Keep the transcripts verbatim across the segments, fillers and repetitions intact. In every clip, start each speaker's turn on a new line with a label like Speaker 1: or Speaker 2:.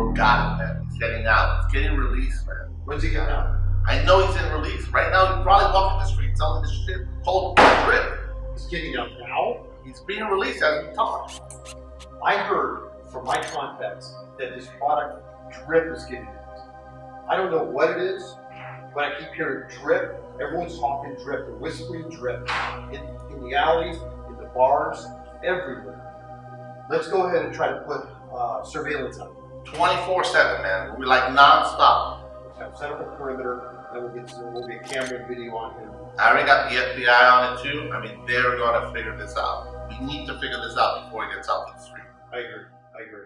Speaker 1: Bro got him, man. He's getting out. He's getting released, man.
Speaker 2: When's he get out?
Speaker 1: I know he's in release. Right now, he's probably walking the street selling this shit called Drip.
Speaker 2: He's getting out now?
Speaker 1: He's being released as we talk.
Speaker 2: I heard from my contacts that this product, Drip, is getting out. I don't know what it is, but I keep hearing Drip. Everyone's talking Drip. They're whispering Drip. In, in the alleys, in the bars, everywhere. Let's go ahead and try to put uh, surveillance on it.
Speaker 1: twenty-four seven, man. We're like non-stop.
Speaker 2: Let's set up a perimeter, and we'll get, some, we'll get camera and video on him. I
Speaker 1: already got the F B I on it too. I mean, they're going to figure this out. We need to figure this out before he gets out to the street.
Speaker 2: I agree. I agree.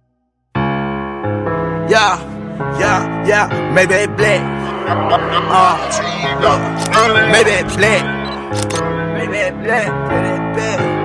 Speaker 3: Yeah, yeah, yeah. Maybe it black. Uh, maybe it black. Maybe it black. Maybe it black.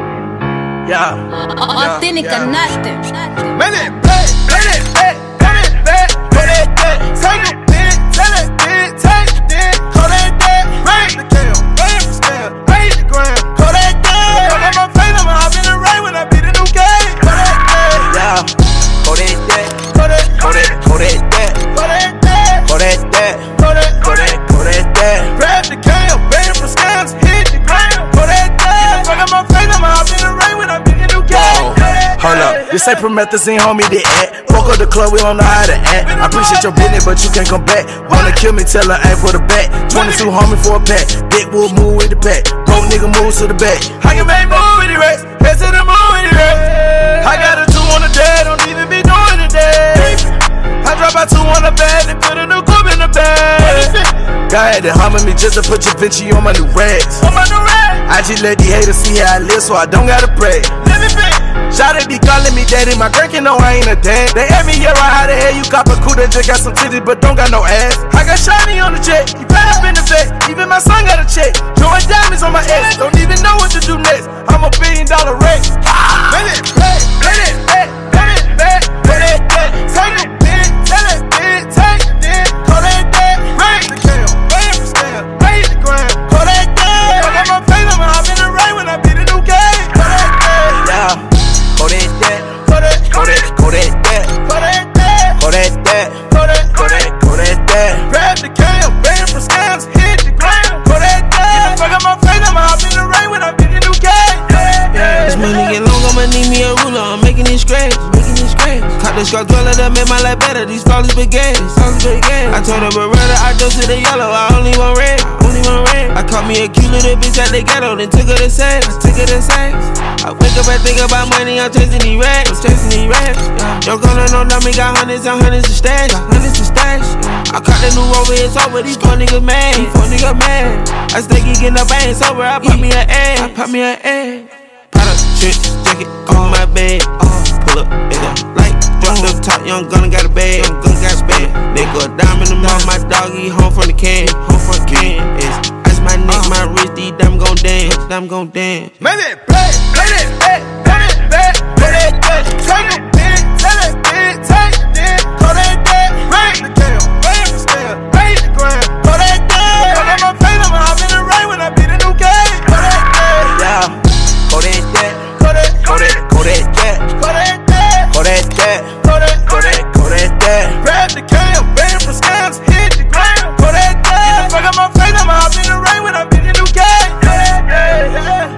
Speaker 3: Yeah.
Speaker 4: Authentic
Speaker 3: yeah,
Speaker 4: or
Speaker 3: yeah.
Speaker 4: nothing.
Speaker 3: Maybe it black. Maybe it black. Maybe it black. Maybe it black. Take it, bitch. Tell it, bitch. Take it, bitch. Call that that. Rain the kill. Rain the scale. Rain the gram. Call that that. Call that my face. I'ma hop in the rain when I beat a new game. Call that that. Yeah. Call that that. Call that. Call that. Call that that. Call that that. Call that that. Call that. Call that. Call that that. Grab the cam. Bang for scams. Hit the ground. Call that that. Fuck up my face. I'ma hop in the rain when I beat a new game. Hold up, this ain't promethazine, homie, they act. Fuck up the club, we don't know how to act. I appreciate your business, but you can't come back. Wanna kill me, tell her ain't for the back. twenty-two homie for a pack. Big wood move with the pack. Broke nigga move to the back. I can make move with the rest. Head to the moon with the rest. I got a two on the dead, don't even be doing it dead. I drop out two on the bed and put a new coupe in the bag. God had to humble me just to put your Vinci on my new rags. On my new rags. I just let these haters see how I live, so I don't gotta pray. Let me pay. Shawty be calling me daddy, my girl can know I ain't a dad. They ask me, yeah, right, how the hell you cop a coupe that just got some titties but don't got no ass? I got shiny on the jet, you better up in the vet. Even my son got a check, join diamonds on my ass. Don't even know what to do next, I'm a billion dollar wreck. Let it back, let it back, let it back, let it back. Take it, bitch, tell it, bitch, take it, call that that. Rain the kill, rain the scale, rain the ground, call that that. Fuck up my face, I'ma hop in the rain when I beat a new game. Call that that, yeah. Call that that, call that, call that, call that that, call that that, call that that, call that, call that, call that that. Grab the cam, bang for scams, hit the ground, call that that. Fuck up my face, I'ma hop in the rain when I beat a new game.
Speaker 5: This money get long, I'ma need me a ruler. I'm making it scratch, making it scratch. Caught the scar dweller that made my life better. These flawless big games, flawless big games. I told her Beretta, I go to the yellow. I only want red, only want red. I caught me a cute little bitch at the ghetto, then took her to sex, took her to sex. I wake up and think about money, I'm chasing these racks, I'm chasing these racks. Yeah. Don't call no dummy, got hundreds and hundreds of stash, got hundreds of stash. Yeah. I caught the new Rover, it's over. These four niggas mad, these four niggas mad. I stay geeking up, I ain't sober. I pop me an egg, I pop me an egg. Shit, jacket on my bed, uh, pull up, nigga, like, dropped up top, young gunna got a bag, young gun got a bag, nigga, a dime in the mouth, my dog, he home from the can, home from the can, it's, ice my neck, my wrist, these damn gon' dance, damn gon' dance.
Speaker 3: Make it play, play it, play, play it, play, play it, play, take it, bitch, tell it, bitch, take it, call that that, rain the kill, rain the scale, rain the ground, call that that, call that my face, I'ma hop in the rain when I beat a new game, call that that, yeah, call that that. Call that, call that, that, call that, that, call that, that, call that, call that, call that, that. Grab the cam, bang for scams, hit the ground, call that, that. Fuck up my face, I'ma hop in the rain when I beat a new game. Yeah, yeah,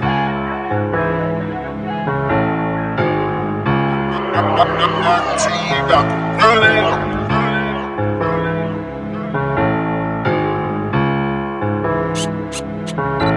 Speaker 3: yeah.